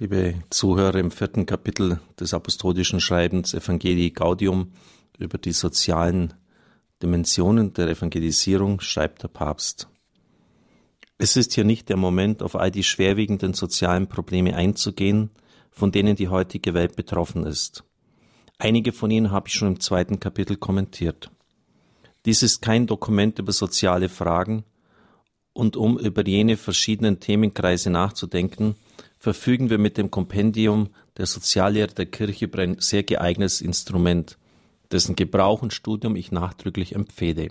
Liebe Zuhörer, im 4. Kapitel des apostolischen Schreibens Evangelii Gaudium über die sozialen Dimensionen der Evangelisierung schreibt der Papst: Es ist hier nicht der Moment, auf all die schwerwiegenden sozialen Probleme einzugehen, von denen die heutige Welt betroffen ist. Einige von ihnen habe ich schon im 2. Kapitel kommentiert. Dies ist kein Dokument über soziale Fragen, und um über jene verschiedenen Themenkreise nachzudenken, verfügen wir mit dem Kompendium der Soziallehre der Kirche über ein sehr geeignetes Instrument, dessen Gebrauch und Studium ich nachdrücklich empfehle.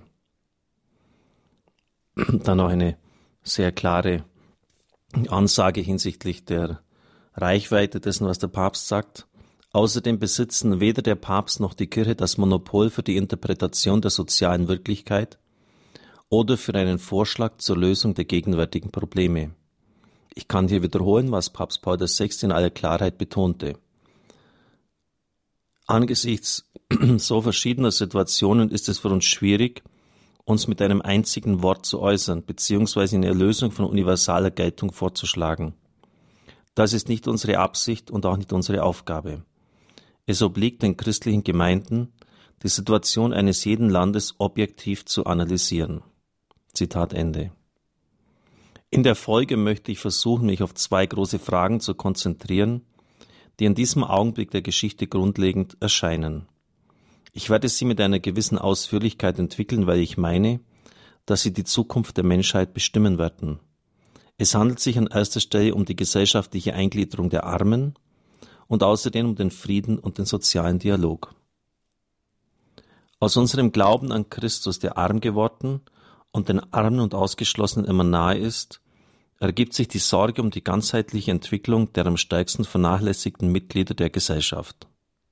Dann noch eine sehr klare Ansage hinsichtlich der Reichweite dessen, was der Papst sagt. Außerdem besitzen weder der Papst noch die Kirche das Monopol für die Interpretation der sozialen Wirklichkeit oder für einen Vorschlag zur Lösung der gegenwärtigen Probleme. Ich kann hier wiederholen, was Papst Paul VI. In aller Klarheit betonte. Angesichts so verschiedener Situationen ist es für uns schwierig, uns mit einem einzigen Wort zu äußern, beziehungsweise eine Lösung von universaler Geltung vorzuschlagen. Das ist nicht unsere Absicht und auch nicht unsere Aufgabe. Es obliegt den christlichen Gemeinden, die Situation eines jeden Landes objektiv zu analysieren. Zitat Ende. In der Folge möchte ich versuchen, mich auf 2 große Fragen zu konzentrieren, die in diesem Augenblick der Geschichte grundlegend erscheinen. Ich werde sie mit einer gewissen Ausführlichkeit entwickeln, weil ich meine, dass sie die Zukunft der Menschheit bestimmen werden. Es handelt sich an erster Stelle um die gesellschaftliche Eingliederung der Armen und außerdem um den Frieden und den sozialen Dialog. Aus unserem Glauben an Christus, der arm geworden und den Armen und Ausgeschlossenen immer nahe ist, ergibt sich die Sorge um die ganzheitliche Entwicklung der am stärksten vernachlässigten Mitglieder der Gesellschaft.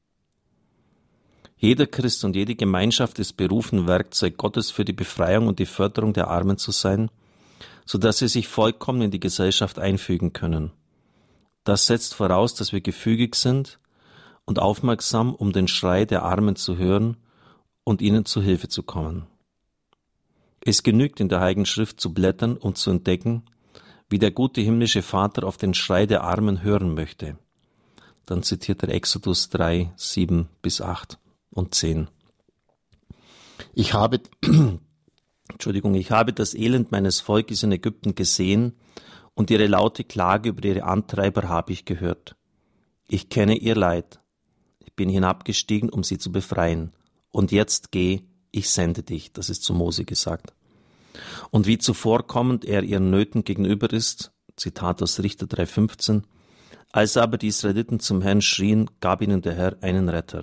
Jeder Christ und jede Gemeinschaft ist berufen, Werkzeug Gottes für die Befreiung und die Förderung der Armen zu sein, sodass sie sich vollkommen in die Gesellschaft einfügen können. Das setzt voraus, dass wir gefügig sind und aufmerksam, um den Schrei der Armen zu hören und ihnen zu Hilfe zu kommen. Es genügt, in der Heiligen Schrift zu blättern und zu entdecken, wie der gute himmlische Vater auf den Schrei der Armen hören möchte. Dann zitiert er Exodus 3, 7 bis 8 und 10. Ich habe das Elend meines Volkes in Ägypten gesehen und ihre laute Klage über ihre Antreiber habe ich gehört. Ich kenne ihr Leid. Ich bin hinabgestiegen, um sie zu befreien. Und jetzt geh, ich sende dich, das ist zu Mose gesagt. Und wie zuvorkommend er ihren Nöten gegenüber ist, Zitat aus Richter 3,15, als aber die Israeliten zum Herrn schrien, gab ihnen der Herr einen Retter.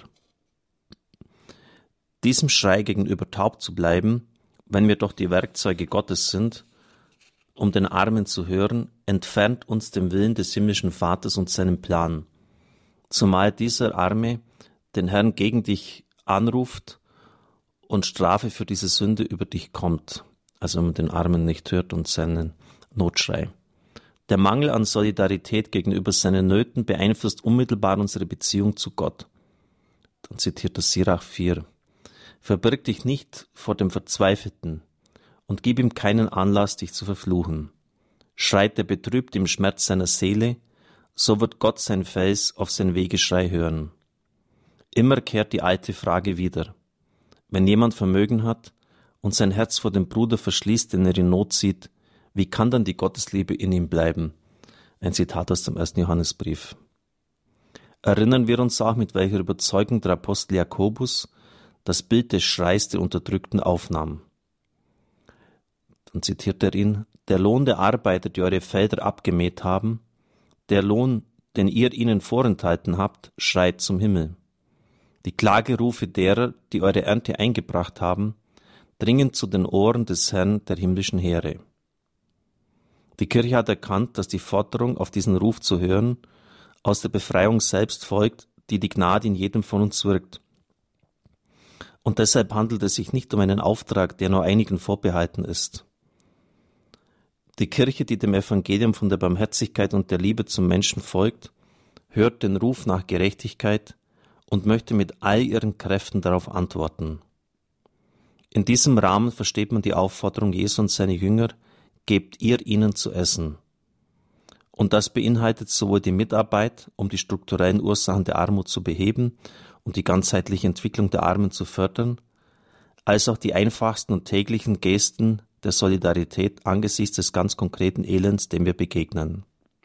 Diesem Schrei gegenüber taub zu bleiben, wenn wir doch die Werkzeuge Gottes sind, um den Armen zu hören, entfernt uns dem Willen des himmlischen Vaters und seinem Plan, zumal dieser Arme den Herrn gegen dich anruft und Strafe für diese Sünde über dich kommt, also wenn man den Armen nicht hört und seinen Notschrei. Der Mangel an Solidarität gegenüber seinen Nöten beeinflusst unmittelbar unsere Beziehung zu Gott. Dann zitiert das Sirach 4. Verbirg dich nicht vor dem Verzweifelten und gib ihm keinen Anlass, dich zu verfluchen. Schreit der Betrübte im Schmerz seiner Seele, so wird Gott sein Fels auf sein Wehegeschrei hören. Immer kehrt die alte Frage wieder. Wenn jemand Vermögen hat und sein Herz vor dem Bruder verschließt, den er in Not sieht, wie kann dann die Gottesliebe in ihm bleiben? Ein Zitat aus dem 1. Johannesbrief. Erinnern wir uns auch, mit welcher Überzeugung der Apostel Jakobus das Bild des Schreis der Unterdrückten aufnahm. Dann zitiert er ihn: Der Lohn der Arbeiter, die eure Felder abgemäht haben, der Lohn, den ihr ihnen vorenthalten habt, schreit zum Himmel. Die Klagerufe derer, die eure Ernte eingebracht haben, dringen zu den Ohren des Herrn der himmlischen Heere. Die Kirche hat erkannt, dass die Forderung, auf diesen Ruf zu hören, aus der Befreiung selbst folgt, die die Gnade in jedem von uns wirkt. Und deshalb handelt es sich nicht um einen Auftrag, der nur einigen vorbehalten ist. Die Kirche, die dem Evangelium von der Barmherzigkeit und der Liebe zum Menschen folgt, hört den Ruf nach Gerechtigkeit und möchte mit all ihren Kräften darauf antworten. In diesem Rahmen versteht man die Aufforderung Jesu und seine Jünger: Gebt ihr ihnen zu essen. Und das beinhaltet sowohl die Mitarbeit, um die strukturellen Ursachen der Armut zu beheben und die ganzheitliche Entwicklung der Armen zu fördern, als auch die einfachsten und täglichen Gesten der Solidarität angesichts des ganz konkreten Elends, dem wir begegnen.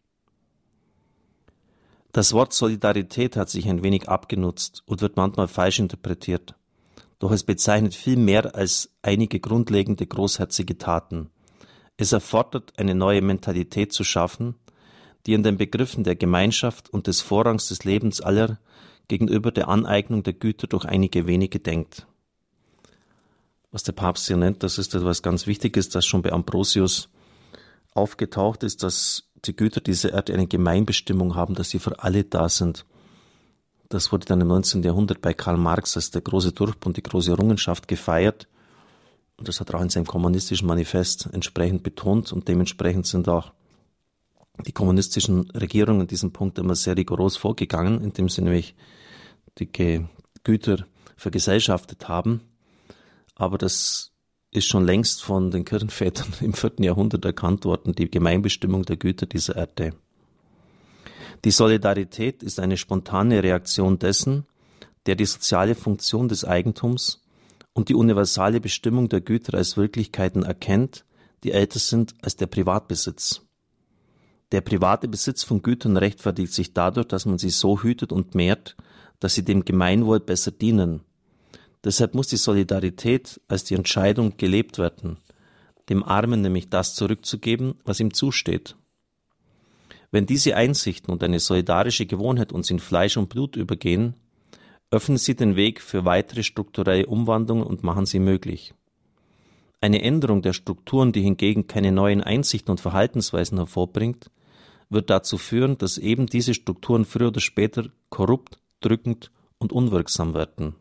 Das Wort Solidarität hat sich ein wenig abgenutzt und wird manchmal falsch interpretiert. Doch es bezeichnet viel mehr als einige grundlegende großherzige Taten. Es erfordert, eine neue Mentalität zu schaffen, die in den Begriffen der Gemeinschaft und des Vorrangs des Lebens aller gegenüber der Aneignung der Güter durch einige wenige denkt. Was der Papst hier nennt, das ist etwas ganz Wichtiges, das schon bei Ambrosius aufgetaucht ist, dass die Güter dieser Erde eine Gemeinbestimmung haben, dass sie für alle da sind. Das wurde dann im 19. Jahrhundert bei Karl Marx als der große Durchbruch, die große Errungenschaft gefeiert. Und das hat er auch in seinem kommunistischen Manifest entsprechend betont. Und dementsprechend sind auch die kommunistischen Regierungen in diesem Punkt immer sehr rigoros vorgegangen, indem sie nämlich die Güter vergesellschaftet haben. Aber das ist schon längst von den Kirchenvätern im 4. Jahrhundert erkannt worden, die Gemeinbestimmung der Güter dieser Erde. Die Solidarität ist eine spontane Reaktion dessen, der die soziale Funktion des Eigentums und die universale Bestimmung der Güter als Wirklichkeiten erkennt, die älter sind als der Privatbesitz. Der private Besitz von Gütern rechtfertigt sich dadurch, dass man sie so hütet und mehrt, dass sie dem Gemeinwohl besser dienen. Deshalb muss die Solidarität als die Entscheidung gelebt werden, dem Armen nämlich das zurückzugeben, was ihm zusteht. Wenn diese Einsichten und eine solidarische Gewohnheit uns in Fleisch und Blut übergehen, öffnen sie den Weg für weitere strukturelle Umwandlungen und machen sie möglich. Eine Änderung der Strukturen, die hingegen keine neuen Einsichten und Verhaltensweisen hervorbringt, wird dazu führen, dass eben diese Strukturen früher oder später korrupt, drückend und unwirksam werden.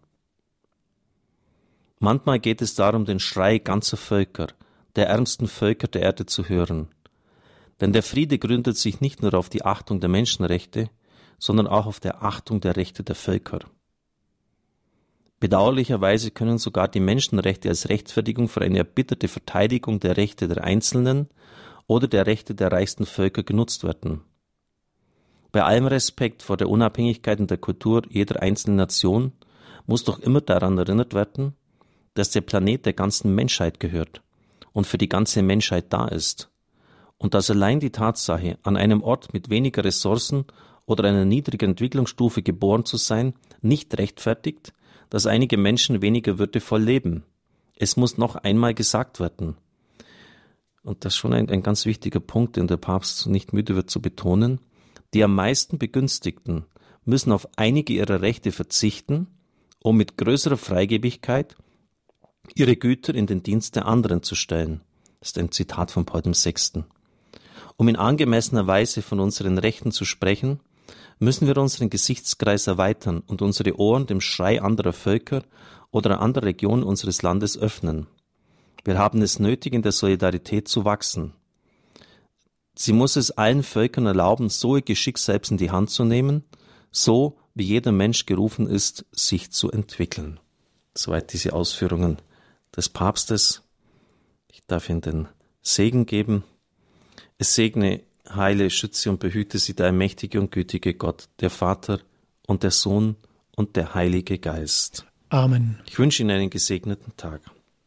Manchmal geht es darum, den Schrei ganzer Völker, der ärmsten Völker der Erde zu hören. Denn der Friede gründet sich nicht nur auf die Achtung der Menschenrechte, sondern auch auf der Achtung der Rechte der Völker. Bedauerlicherweise können sogar die Menschenrechte als Rechtfertigung für eine erbitterte Verteidigung der Rechte der Einzelnen oder der Rechte der reichsten Völker genutzt werden. Bei allem Respekt vor der Unabhängigkeit und der Kultur jeder einzelnen Nation muss doch immer daran erinnert werden, dass der Planet der ganzen Menschheit gehört und für die ganze Menschheit da ist und dass allein die Tatsache, an einem Ort mit weniger Ressourcen oder einer niedrigen Entwicklungsstufe geboren zu sein, nicht rechtfertigt, dass einige Menschen weniger würdevoll leben. Es muss noch einmal gesagt werden. Und das ist schon ein ganz wichtiger Punkt, den der Papst nicht müde wird zu betonen. Die am meisten Begünstigten müssen auf einige ihrer Rechte verzichten, um mit größerer Freigebigkeit ihre Güter in den Dienst der anderen zu stellen. Das ist ein Zitat von Paul VI. Um in angemessener Weise von unseren Rechten zu sprechen, müssen wir unseren Gesichtskreis erweitern und unsere Ohren dem Schrei anderer Völker oder anderer Regionen unseres Landes öffnen. Wir haben es nötig, in der Solidarität zu wachsen. Sie muss es allen Völkern erlauben, so ihr Geschick selbst in die Hand zu nehmen, so wie jeder Mensch gerufen ist, sich zu entwickeln. Soweit diese Ausführungen des Papstes. Ich darf Ihnen den Segen geben. Es segne, heile, schütze und behüte Sie der allmächtige und gütige Gott, der Vater und der Sohn und der Heilige Geist. Amen. Ich wünsche Ihnen einen gesegneten Tag.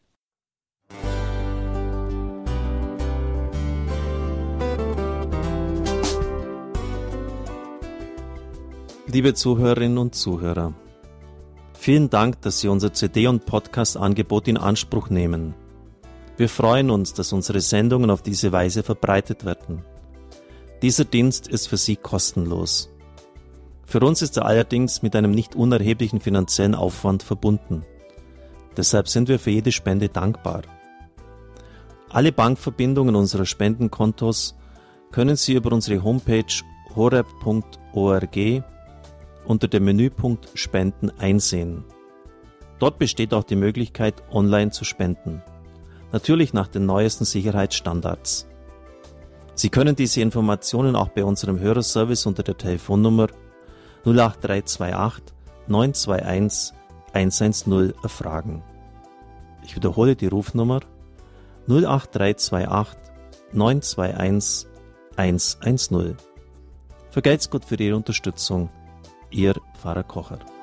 Liebe Zuhörerinnen und Zuhörer, vielen Dank, dass Sie unser CD- und Podcast-Angebot in Anspruch nehmen. Wir freuen uns, dass unsere Sendungen auf diese Weise verbreitet werden. Dieser Dienst ist für Sie kostenlos. Für uns ist er allerdings mit einem nicht unerheblichen finanziellen Aufwand verbunden. Deshalb sind wir für jede Spende dankbar. Alle Bankverbindungen unserer Spendenkontos können Sie über unsere Homepage horeb.org unter dem Menüpunkt Spenden einsehen. Dort besteht auch die Möglichkeit, online zu spenden. Natürlich nach den neuesten Sicherheitsstandards. Sie können diese Informationen auch bei unserem Hörerservice unter der Telefonnummer 08328 921 110 erfragen. Ich wiederhole die Rufnummer 08328 921 110. Vergelt's Gott für Ihre Unterstützung. Ihr Pfarrer Kocher.